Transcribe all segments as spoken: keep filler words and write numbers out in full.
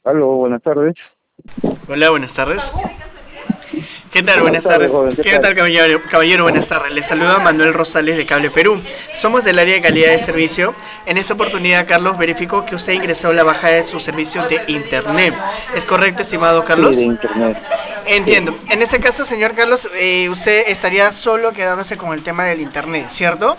Aló, buenas tardes. Hola, buenas tardes. ¿Qué tal? Buenas Buenas tardes, tardes. joven, ¿qué ¿Qué tal? tal, caballero? Caballero, buenas tardes. Les saluda Manuel Rosales de Cable Perú. Somos del área de calidad de servicio. En esta oportunidad, Carlos, verificó que usted ingresó la bajada de su servicio de Internet. ¿Es correcto, estimado Sí, de Carlos? internet. Sí, Entiendo. En este caso, señor Carlos, eh, usted estaría solo quedándose con el tema del Internet, ¿cierto?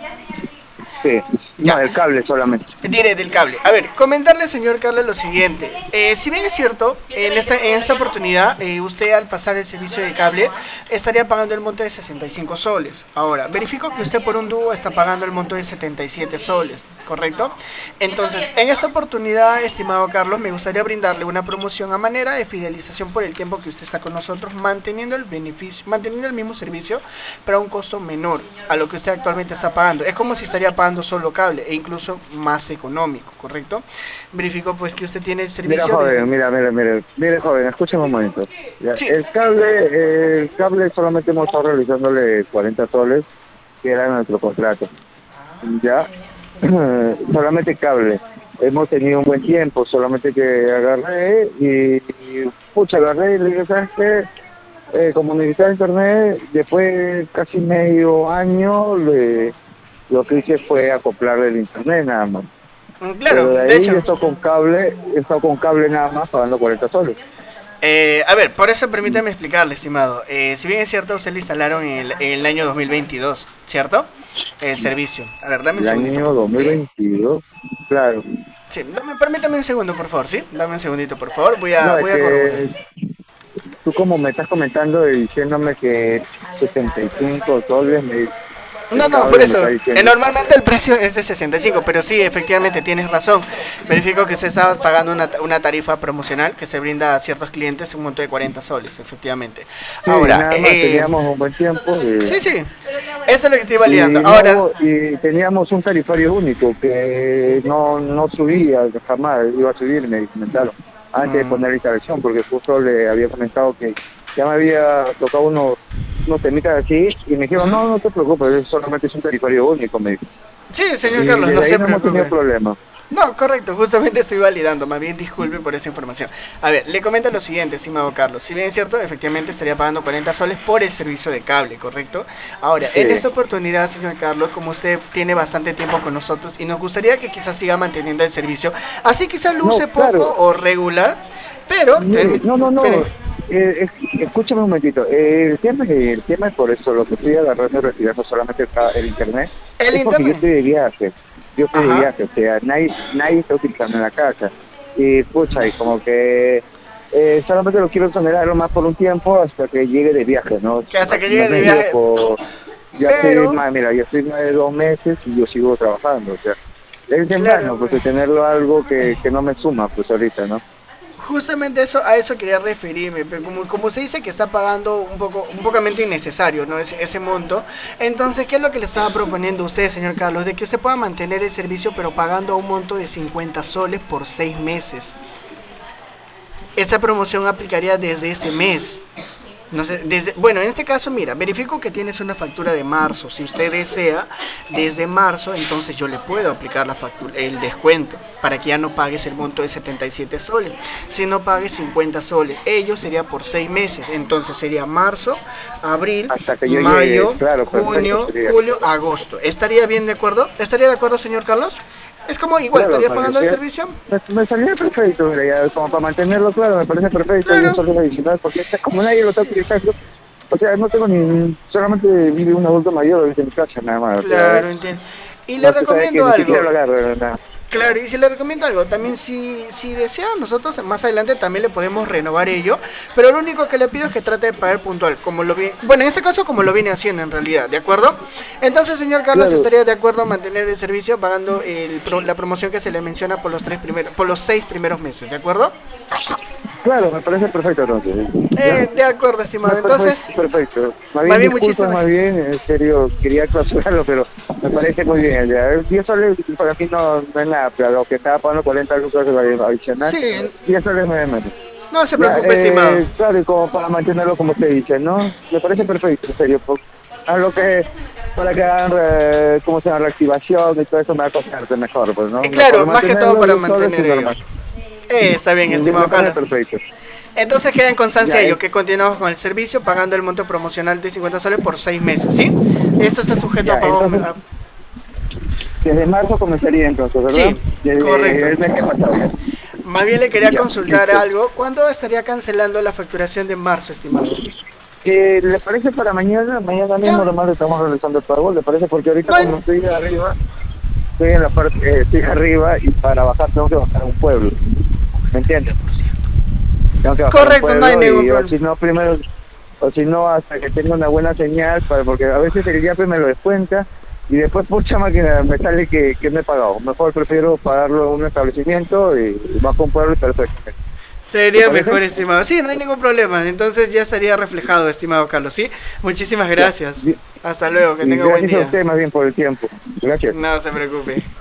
sí. No, Ya. el cable solamente. Diré del cable. A ver, comentarle, señor Carlos, lo siguiente. Eh, si bien es cierto, en esta, en esta oportunidad, eh, usted al pasar el servicio de cable estaría pagando el monto de sesenta y cinco soles. Ahora, verifico que usted por un dúo está pagando el monto de setenta y siete soles, ¿correcto? Entonces, en esta oportunidad, estimado Carlos, me gustaría brindarle una promoción a manera de fidelización por el tiempo que usted está con nosotros, manteniendo el beneficio, manteniendo el mismo servicio, pero a un costo menor a lo que usted actualmente está pagando. Es como si estaría pagando solo cable e incluso más económico, ¿correcto? Verifico pues que usted tiene el Mira, servicio desde... joven, mira, mira, mira. Mire, joven, escúchame un momento. Ya, Sí. el cable, el cable solamente hemos estado realizándole cuarenta soles, que era nuestro contrato. Ya, solamente cable. Hemos tenido un buen tiempo, solamente que agarré y, y pucha, agarré y le dije, ¿sabes qué? Eh, como necesitaba internet, después de casi medio año, le, lo que hice fue acoplarle el internet nada más. Mm, Claro, Pero de de ahí hecho, yo estoy con cable, he estado con cable nada más pagando cuarenta soles. Eh, a ver, por eso permítame explicarle, estimado. Eh, si bien es cierto, usted lo instalaron en el, en el año dos mil veintidós, ¿cierto? El servicio. A ver, dame un El segundito, año por favor. dos mil veintidós, claro. Sí, dame, permítame un segundo, por favor, ¿sí? Dame un segundito, por favor. Voy a, No, es voy a corroborar. que tú como me estás comentando y diciéndome que setenta y cinco soles me, No, el no, por cable me está eso. Eh, diciendo. normalmente el precio es de sesenta y cinco, pero sí, efectivamente tienes razón. Verifico que usted estaba pagando una, una tarifa promocional que se brinda a ciertos clientes un monto de cuarenta soles, efectivamente. Sí, Ahora, nada más eh, teníamos un buen tiempo y, sí, sí, eso es lo que estoy validando. y no Ahora, hubo, y teníamos un tarifario único que no, no subía jamás, iba a subir, me comentaron, antes de mm, poner la instalación, porque justo le había comentado que ya me había tocado unos, unos temitas así, y me dijeron, ujú. no, no te preocupes, solamente es un tarifario único, me dijo. Sí, señor Y Carlos, no desde ahí se no hemos tenido preocupe. problema. No, correcto, justamente estoy validando, más bien disculpe por esa información. A ver, le comento lo siguiente, estimado Carlos. Si bien es cierto, efectivamente estaría pagando cuarenta soles por el servicio de cable, ¿correcto? Ahora, Sí, en esta oportunidad, señor Carlos, como usted tiene bastante tiempo con nosotros y nos gustaría que quizás siga manteniendo el servicio, así quizás no, luce poco claro, o regular, pero... mire, no, no, Espere, no, eh, es- escúchame un momentito, eh, el tema, el tema es por eso, lo que estoy agarrando y retirando solamente el, ca- el internet, el es porque yo internet. estoy de viaje, yo estoy de Ajá. viaje, o sea, nadie, nadie está utilizando en la casa, y pucha, y como que eh, solamente lo quiero exonerar más por un tiempo hasta que llegue de viaje, ¿no? Que hasta que llegue Me de he ido viaje. por, ya estoy, Pero, más, mira, ya estoy más de dos meses y yo sigo trabajando, o sea, es en claro, vano, pues, de tenerlo algo que, que no me suma, pues, ahorita, ¿no? justamente eso, a eso quería referirme, pero como, como usted dice que está pagando un poco, un pocamente innecesario, ¿no? Ese, ese monto. Entonces, ¿qué es lo que le estaba proponiendo a usted, señor Carlos? De que usted pueda mantener el servicio, pero pagando un monto de cincuenta soles por seis meses. Esta promoción aplicaría desde este mes. No sé, desde, bueno, en este caso, mira, verifico que tienes una factura de marzo. Si usted desea, desde marzo, entonces yo le puedo aplicar la factura, el descuento para que ya no pagues el monto de setenta y siete soles, si no pagues cincuenta soles. Ello sería por seis meses. Entonces sería marzo, abril, Hasta que yo llegue, mayo, claro, perfecto junio, sería. julio, agosto. ¿Estaría bien de acuerdo? ¿Estaría de acuerdo, señor Carlos? Es como igual, Claro, estarías para que pagando el sea, servicio. me, me salía perfecto, mira, ya, como para mantenerlo claro, me parece perfecto, diez Claro, soles adicional, porque es como nadie lo está utilizando, o sea, no tengo ni, solamente vive un adulto mayor en mi casa nada más, o sea, claro, es, entiendo. Y le no se sabe que recomiendo ni siquiera algo. lo agarro, nada. Claro, y si le recomiendo algo, también si, si desea, nosotros más adelante también le podemos renovar ello, pero lo único que le pido es que trate de pagar puntual, como lo vi, bueno, en este caso como lo viene haciendo en realidad, ¿de acuerdo? Entonces, señor Carlos, Claro, estaría de acuerdo a mantener el servicio pagando el, pro- la promoción que se le menciona por los tres primeros, por los seis primeros meses, ¿de acuerdo? claro, me parece perfecto entonces, ¿ya? Eh, de acuerdo, Me estimado. parece Entonces, perfecto. Más más bien, bien disculpa, muchísimas. más bien, en serio, quería clausurarlo, pero me parece muy bien. Ya. diez soles para mí no, no es nada, pero lo que estaba pagando cuarenta lucas adicional, Sí, diez soles me menos. no se Ya, preocupe, estimado. eh, claro, y como para mantenerlo como usted dice, ¿no? Me parece perfecto, en serio. por- A lo que, para que hagan, eh, ¿cómo se llama? Reactivación y todo eso me va a costarte mejor, pues, Eh, ¿no? Mejor claro, más que todo mantenerlo, para diez soles y mantener ello. normal. Eh, está bien, Me estimado parece Carlos. perfecto. Entonces queda en constancia Ya, ello, es, que continuamos con el servicio pagando el monto promocional de cincuenta soles por seis meses, ¿sí? Esto está sujeto a ya, pago. entonces, a- desde marzo comenzaría entonces, ¿verdad? Sí, Desde correcto. el mes que ha pasado ya. Más bien le quería Ya, consultar listo. algo. ¿Cuándo estaría cancelando la facturación de marzo, estimado? Eh, ¿Le parece para mañana? Mañana mismo Ya, nomás le estamos realizando el pago, ¿le parece? Porque ahorita no hay... como estoy arriba, estoy en la parte, eh, estoy arriba y para bajar tengo que bajar a un pueblo, ¿me entiendes? Tengo que bajar a un Correcto, no hay pueblo ningún y o problema. si no primero, o si no hasta que tenga una buena señal, para, porque a veces el yape me lo descuenta y después pucha máquina me sale que, que no he pagado. Mejor prefiero pagarlo en un establecimiento y bajo a un pueblo y perfecto. ¿Te Sería parece? mejor, estimado. Sí, no hay ningún problema. Entonces ya estaría reflejado, estimado Carlos, ¿sí? Muchísimas Ya. gracias. Y Hasta luego, que y tenga buen gracias a día. usted más bien por el tiempo. Gracias. No se preocupe.